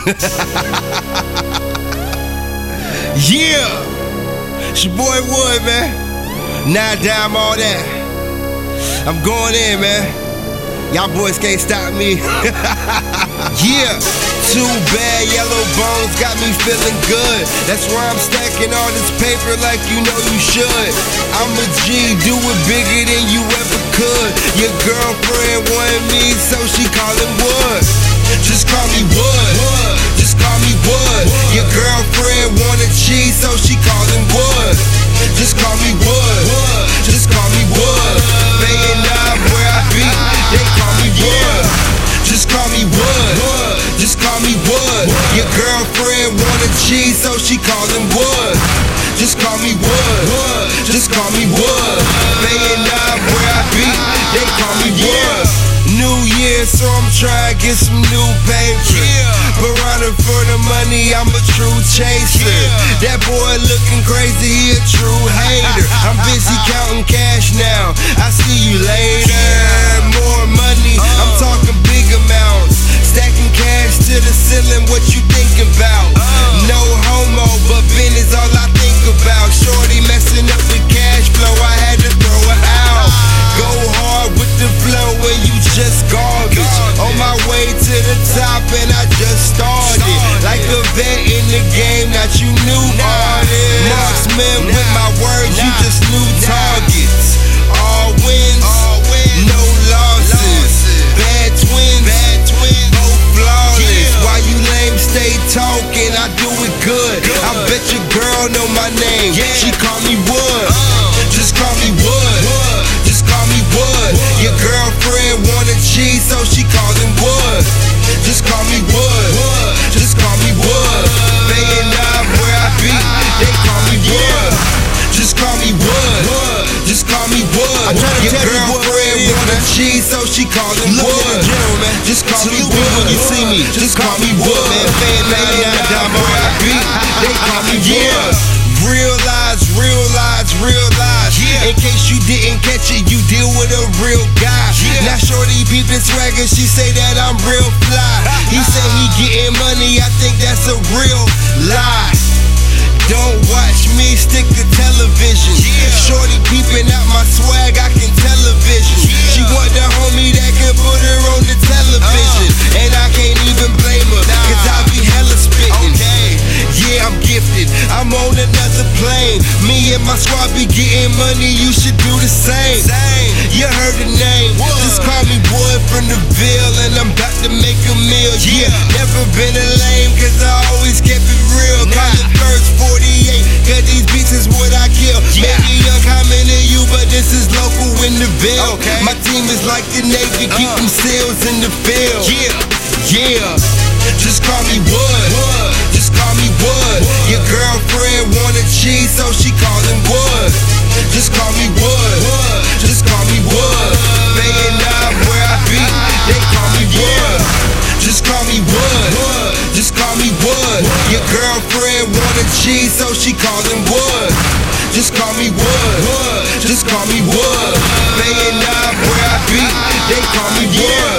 Yeah, it's your boy Wood, man. Now down all that. I'm going in, man. Y'all boys can't stop me. Yeah, too bad yellow bones got me feeling good. That's why I'm stacking all this paper like you know you should. I'm a G, do it bigger than you ever could. Your girlfriend wanted me, so she callin' Wood. Just call me Wood. Just call me Wood. Your girlfriend wanted cheese, so she callin' Wood. Just call me Wood. Just call me Wood. Baying up where I be, they call me Wood. Just call me Wood. Just call me Wood. Your girlfriend wanted cheese, so she callin' Wood. Just call me Wood. Just call me Wood. Baying up where I be, they call me Wood. New year, so I'm trying to get some new paper. But running for the money, I'm a true chaser. That boy looking crazy, he a true hater. I'm busy counting cash now, I see you later. More money, I'm talking big amounts. Stacking cash to the ceiling, what you thinking about? No homo, but Ben is all I think about. Shorty messing up the cash flow, I had to throw it out. Go hard with the flow and you just garbage. On my way to the top and I just started. Like a vet in the game, not you new artist. Marksman with my words, you just new targets. All wins, no losses. Bad twins, both flawless. While you lame stay talking, I do it good. I bet your girl know my name, she call me Wood. Just call me Wood. Just call me Wood. Your girlfriend wanted cheese, so she callin' Wood. Just call me Wood. Just call me Wood. Baying up where I be, they call me Wood. Just call me Wood. Just call me Wood. Your girlfriend wanted cheese, so she callin' Wood. Just call me Wood. You see me? Just call me Wood. Baying up where I be, they call me Wood. Realize. In case you didn't catch it, you deal with a real guy. Now shorty peepin' swagger, she say that I'm real fly. He say he getting money, I think that's a real lie. Don't watch me, stick to television. Shorty peeping out my swag, I can television. She want the homie that can put her on the television. And I can't even blame her, cause I be hella spittin'. Yeah, I'm gifted, I'm on another plane. Me and my squad be getting money, you should do the same. You heard the name, just call me Wood from the Ville. And I'm about to make a meal, yeah. Never been a lame, cause I always kept it real. Call it first 48, cause these beats is what I kill. Maybe uncommon to you, but this is local in the Ville. My team is like the Navy, keep them seals in the field. Yeah, just call me Wood. Just call me Wood. Your girlfriend wanted cheese, so she callin' Wood. Just call me Wood. Just call me Wood. Baying up where I be, they call me Wood. Just call me Wood. Just call me Wood. Your girlfriend wanted cheese, so she callin' Wood. Just call me Wood. Just call me Wood. Baying up where I be, they call me Wood.